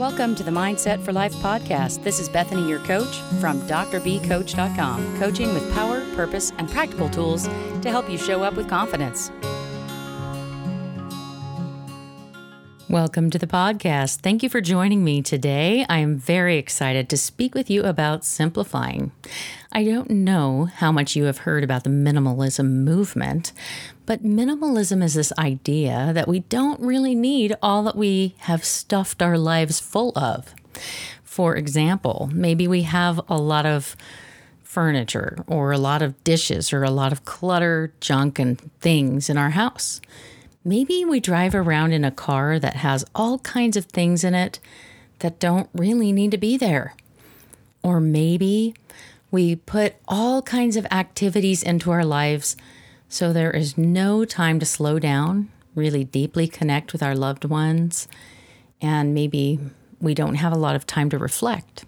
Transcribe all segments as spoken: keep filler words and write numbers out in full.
Welcome to the Mindset for Life podcast. This is Bethany, your coach from D R B coach dot com, coaching with power, purpose, and practical tools to help you show up with confidence. Welcome to the podcast. Thank you for joining me today. I am very excited to speak with you about simplifying. I don't know how much you have heard about the minimalism movement, but minimalism is this idea that we don't really need all that we have stuffed our lives full of. For example, maybe we have a lot of furniture or a lot of dishes or a lot of clutter, junk, and things in our house. Maybe we drive around in a car that has all kinds of things in it that don't really need to be there. Or maybe we put all kinds of activities into our lives so there is no time to slow down, really deeply connect with our loved ones, and maybe we don't have a lot of time to reflect.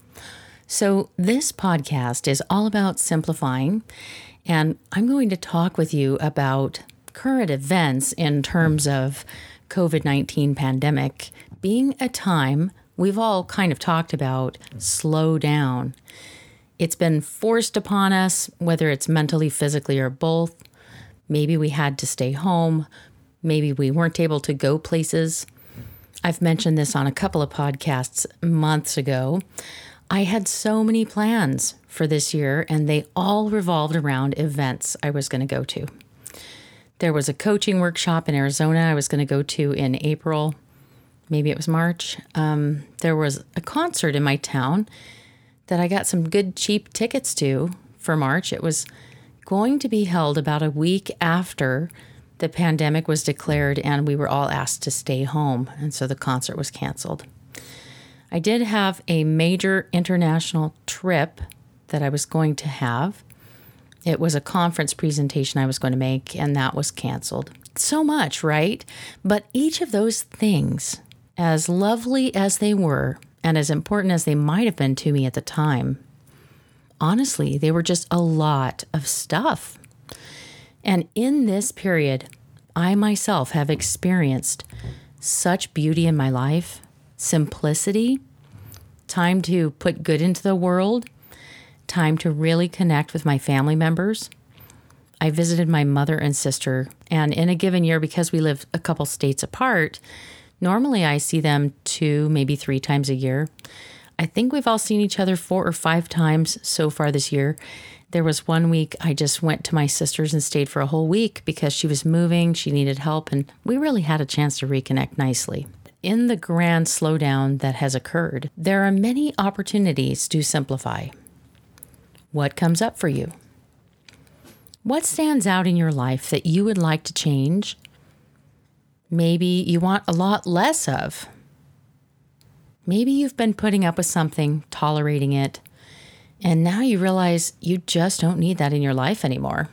So this podcast is all about simplifying, and I'm going to talk with you about current events in terms of covid nineteen pandemic being a time we've all kind of talked about slow down. It's been forced upon us, whether it's mentally, physically, or both. Maybe we had to stay home. Maybe we weren't able to go places. I've mentioned this on a couple of podcasts months ago. I had so many plans for this year, and they all revolved around events I was going to go to. There was a coaching workshop in Arizona I was going to go to in April. Maybe it was March. Um, there was a concert in my town that I got some good cheap tickets to for March. It was going to be held about a week after the pandemic was declared and we were all asked to stay home. And so the concert was canceled. I did have a major international trip that I was going to have. It was a conference presentation I was going to make, and that was canceled. So much, right? But each of those things, as lovely as they were, and as important as they might have been to me at the time, honestly, they were just a lot of stuff. And in this period, I myself have experienced such beauty in my life, simplicity, time to put good into the world, time to really connect with my family members. I visited my mother and sister, and in a given year, because we live a couple states apart, normally I see them two, maybe three times a year. I think we've all seen each other four or five times so far this year. There was one week I just went to my sister's and stayed for a whole week because she was moving, she needed help, and we really had a chance to reconnect nicely. In the grand slowdown that has occurred, there are many opportunities to simplify. What comes up for you? What stands out in your life that you would like to change? Maybe you want a lot less of. Maybe you've been putting up with something, tolerating it, and now you realize you just don't need that in your life anymore.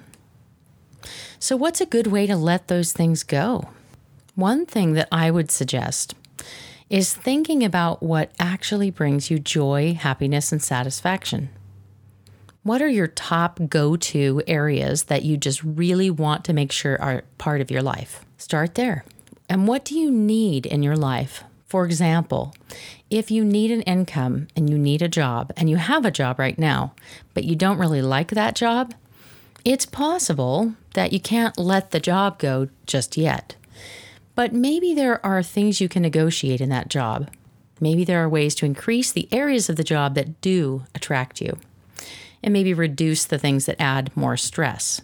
So what's a good way to let those things go? One thing that I would suggest is thinking about what actually brings you joy, happiness, and satisfaction. What are your top go-to areas that you just really want to make sure are part of your life? Start there. And what do you need in your life? For example, if you need an income and you need a job and you have a job right now, but you don't really like that job, it's possible that you can't let the job go just yet. But maybe there are things you can negotiate in that job. Maybe there are ways to increase the areas of the job that do attract you, and maybe reduce the things that add more stress.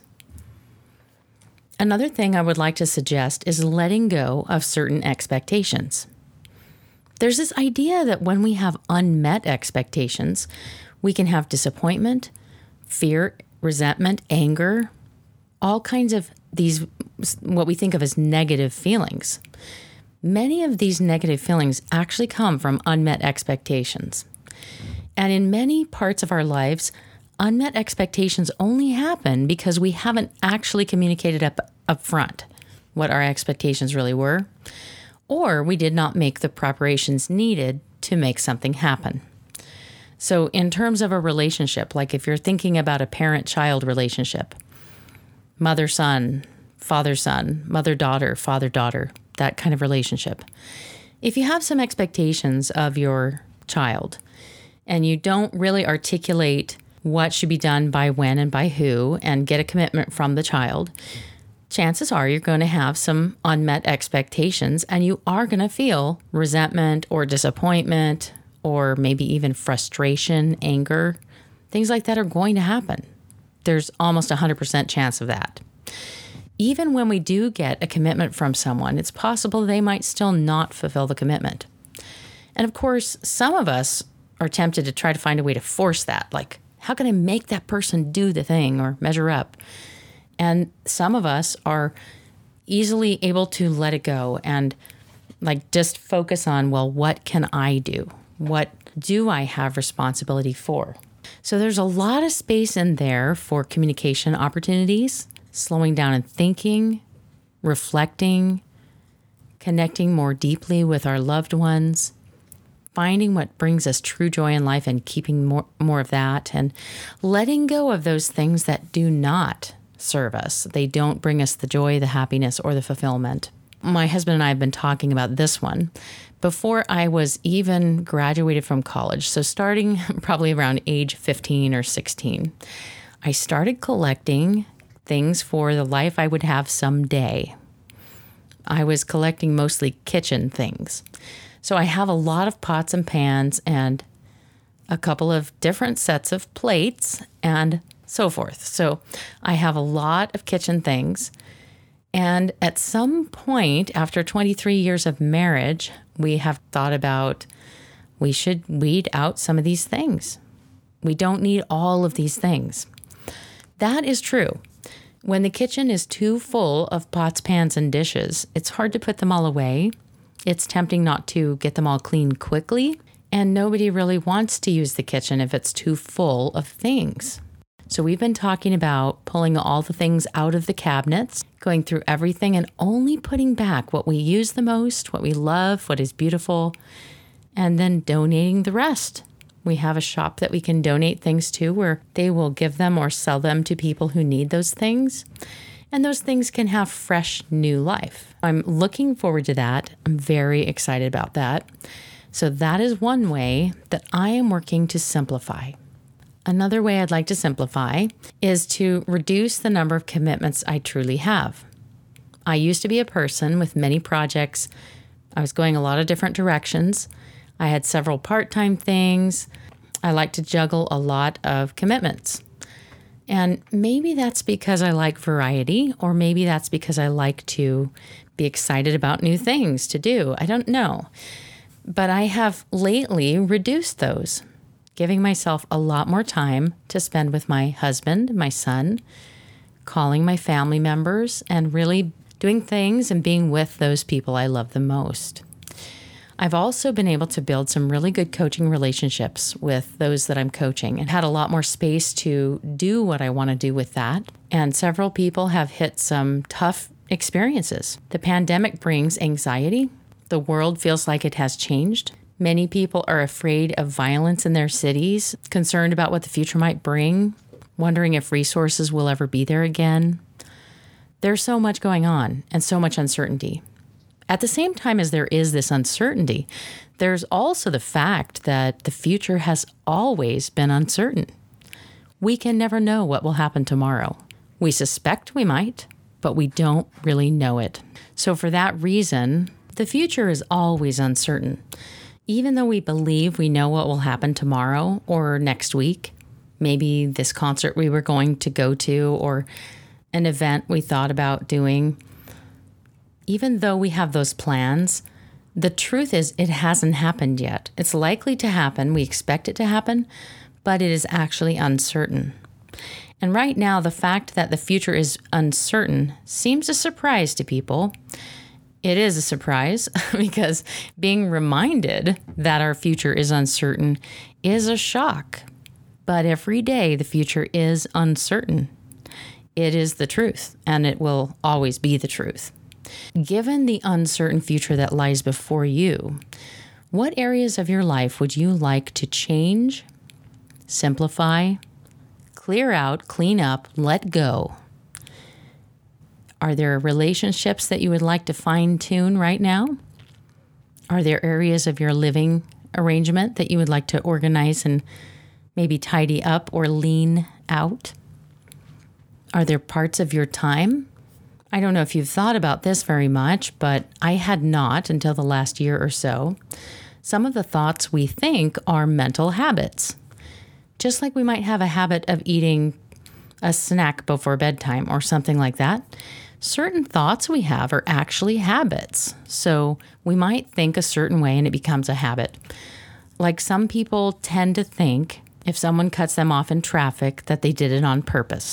Another thing I would like to suggest is letting go of certain expectations. There's this idea that when we have unmet expectations, we can have disappointment, fear, resentment, anger, all kinds of these, what we think of as negative feelings. Many of these negative feelings actually come from unmet expectations. And in many parts of our lives, unmet expectations only happen because we haven't actually communicated up, up front what our expectations really were, or we did not make the preparations needed to make something happen. So in terms of a relationship, like if you're thinking about a parent-child relationship, mother-son, father-son, mother-daughter, father-daughter, that kind of relationship, If you have some expectations of your child and you don't really articulate what should be done by when and by who and get a commitment from the child, chances are you're going to have some unmet expectations and you are going to feel resentment or disappointment or maybe even frustration, anger. Things like that are going to happen. There's almost a one hundred percent chance of that. Even when we do get a commitment from someone, it's possible they might still not fulfill the commitment. And of course, some of us are tempted to try to find a way to force that. Like, how can I make that person do the thing or measure up? And some of us are easily able to let it go and like just focus on, well, what can I do? What do I have responsibility for? So there's a lot of space in there for communication opportunities, slowing down and thinking, reflecting, connecting more deeply with our loved ones, finding what brings us true joy in life and keeping more, more of that, and letting go of those things that do not serve us. They don't bring us the joy, the happiness, or the fulfillment. My husband and I have been talking about this one before I was even graduated from college. So starting probably around age fifteen or sixteen, I started collecting things for the life I would have someday. I was collecting mostly kitchen things. So I have a lot of pots and pans and a couple of different sets of plates and so forth. So I have a lot of kitchen things. And at some point, after twenty-three years of marriage, we have thought about we should weed out some of these things. We don't need all of these things. That is true. When the kitchen is too full of pots, pans, and dishes, it's hard to put them all away. It's tempting not to get them all clean quickly, and nobody really wants to use the kitchen if it's too full of things. So we've been talking about pulling all the things out of the cabinets, going through everything and only putting back what we use the most, what we love, what is beautiful, and then donating the rest. We have a shop that we can donate things to where they will give them or sell them to people who need those things. And those things can have fresh new life. I'm looking forward to that. I'm very excited about that. So that is one way that I am working to simplify. Another way I'd like to simplify is to reduce the number of commitments I truly have. I used to be a person with many projects. I was going a lot of different directions. I had several part-time things. I like to juggle a lot of commitments. And maybe that's because I like variety, or maybe that's because I like to be excited about new things to do. I don't know. But I have lately reduced those, giving myself a lot more time to spend with my husband, my son, calling my family members, and really doing things and being with those people I love the most. I've also been able to build some really good coaching relationships with those that I'm coaching and had a lot more space to do what I want to do with that. And several people have hit some tough experiences. The pandemic brings anxiety. The world feels like it has changed. Many people are afraid of violence in their cities, concerned about what the future might bring, wondering if resources will ever be there again. There's so much going on and so much uncertainty. At the same time as there is this uncertainty, there's also the fact that the future has always been uncertain. We can never know what will happen tomorrow. We suspect we might, but we don't really know it. So for that reason, the future is always uncertain. Even though we believe we know what will happen tomorrow or next week, maybe this concert we were going to go to or an event we thought about doing, even though we have those plans, the truth is it hasn't happened yet. It's likely to happen. We expect it to happen, but it is actually uncertain. And right now, the fact that the future is uncertain seems a surprise to people. It is a surprise because being reminded that our future is uncertain is a shock. But every day, the future is uncertain. It is the truth, and it will always be the truth. Given the uncertain future that lies before you, what areas of your life would you like to change, simplify, clear out, clean up, let go? Are there relationships that you would like to fine-tune right now? Are there areas of your living arrangement that you would like to organize and maybe tidy up or lean out? Are there parts of your time? I don't know if you've thought about this very much, but I had not until the last year or so. Some of the thoughts we think are mental habits. Just like we might have a habit of eating a snack before bedtime or something like that, certain thoughts we have are actually habits. So we might think a certain way and it becomes a habit. Like some people tend to think if someone cuts them off in traffic that they did it on purpose.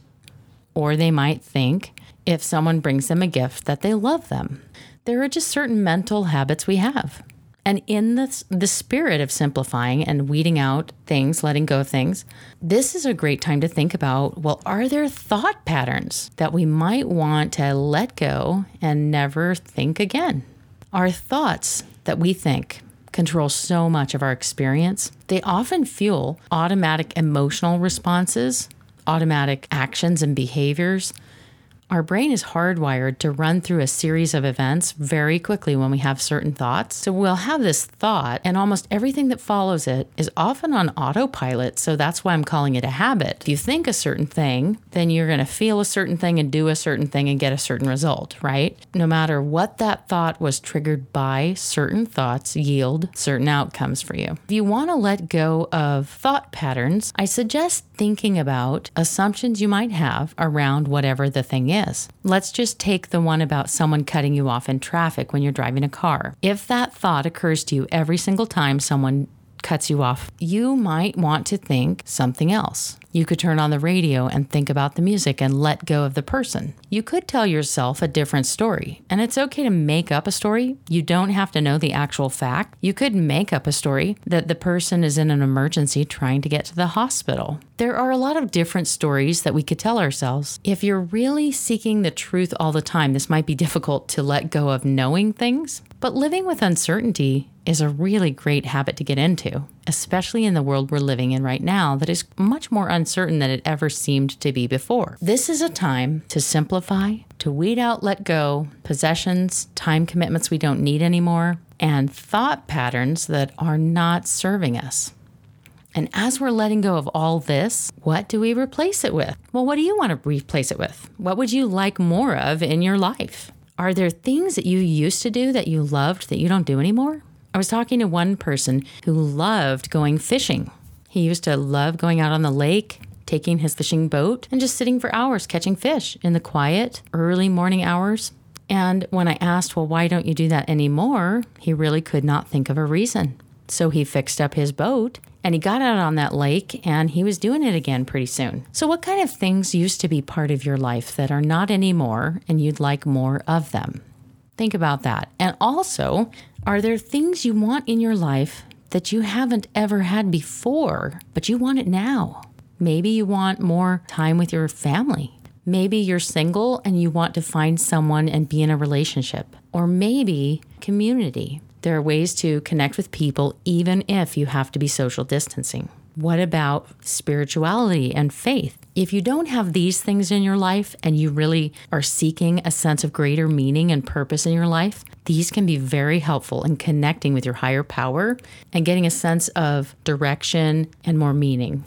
Or they might think if someone brings them a gift that they love them. There are just certain mental habits we have. And in the, the spirit of simplifying and weeding out things, letting go of things, this is a great time to think about, well, are there thought patterns that we might want to let go and never think again? Our thoughts that we think control so much of our experience. They often fuel automatic emotional responses, automatic actions and behaviors. Our brain is hardwired to run through a series of events very quickly when we have certain thoughts. So we'll have this thought, and almost everything that follows it is often on autopilot. So that's why I'm calling it a habit. If you think a certain thing, then you're going to feel a certain thing and do a certain thing and get a certain result, right? No matter what that thought was triggered by, certain thoughts yield certain outcomes for you. If you want to let go of thought patterns, I suggest thinking about assumptions you might have around whatever the thing is. Let's just take the one about someone cutting you off in traffic when you're driving a car. If that thought occurs to you every single time someone cuts you off, you might want to think something else. You could turn on the radio and think about the music and let go of the person. You could tell yourself a different story, and it's okay to make up a story. You don't have to know the actual fact. You could make up a story that the person is in an emergency trying to get to the hospital. There are a lot of different stories that we could tell ourselves. If you're really seeking the truth all the time, this might be difficult to let go of knowing things, but living with uncertainty is a really great habit to get into, especially in the world we're living in right now that is much more uncertain than it ever seemed to be before. This is a time to simplify, to weed out, let go, possessions, time commitments we don't need anymore, and thought patterns that are not serving us. And as we're letting go of all this, what do we replace it with? Well, what do you want to replace it with? What would you like more of in your life? Are there things that you used to do that you loved that you don't do anymore? I was talking to one person who loved going fishing. He used to love going out on the lake, taking his fishing boat, and just sitting for hours catching fish in the quiet, early morning hours. And when I asked, well, why don't you do that anymore? He really could not think of a reason. So he fixed up his boat and he got out on that lake and he was doing it again pretty soon. So what kind of things used to be part of your life that are not anymore and you'd like more of them? Think about that. And also, are there things you want in your life that you haven't ever had before, but you want it now? Maybe you want more time with your family. Maybe you're single and you want to find someone and be in a relationship. Or maybe community. There are ways to connect with people even if you have to be social distancing. What about spirituality and faith? If you don't have these things in your life and you really are seeking a sense of greater meaning and purpose in your life, these can be very helpful in connecting with your higher power and getting a sense of direction and more meaning.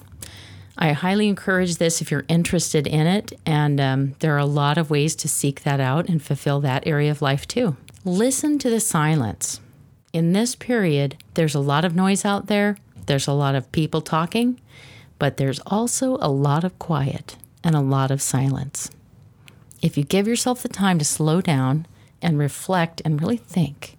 I highly encourage this if you're interested in it, and um, there are a lot of ways to seek that out and fulfill that area of life too. Listen to the silence. In this period, there's a lot of noise out there. There's a lot of people talking, but there's also a lot of quiet and a lot of silence. If you give yourself the time to slow down and reflect and really think,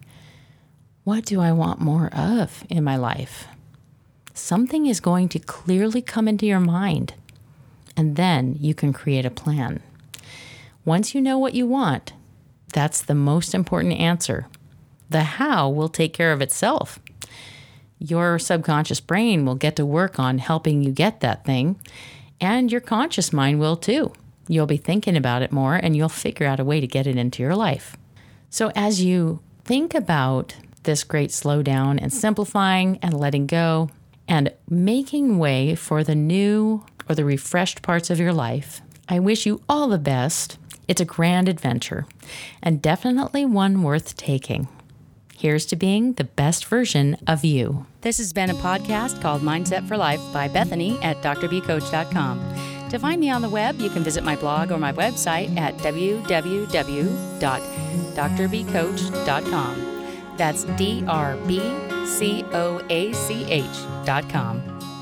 what do I want more of in my life? Something is going to clearly come into your mind, and then you can create a plan. Once you know what you want, that's the most important answer. The how will take care of itself. Your subconscious brain will get to work on helping you get that thing, and your conscious mind will too. You'll be thinking about it more, and you'll figure out a way to get it into your life. So as you think about this great slowdown and simplifying and letting go and making way for the new or the refreshed parts of your life, I wish you all the best. It's a grand adventure and definitely one worth taking. Here's to being the best version of you. This has been a podcast called Mindset for Life by Bethany at d r b coach dot com. To find me on the web, you can visit my blog or my website at w w w dot d r b coach dot com. That's D R B C O A C H dot com.